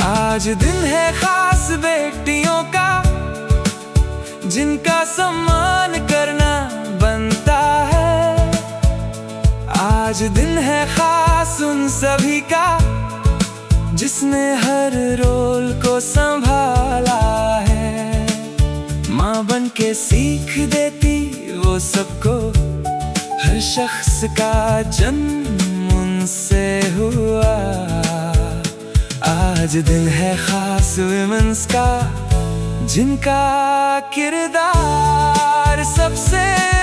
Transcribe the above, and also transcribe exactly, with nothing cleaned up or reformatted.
आज दिन है खास बेटियों का, जिनका सम्मान करना बनता है। आज दिन है खास उन सभी का, जिसने हर रोल को संभाला है। माँ बन के सीख देती वो सबको, हर शख्स का जन्म उनसे हुआ। आज दिन है खास विमेंस का, जिनका किरदार सबसे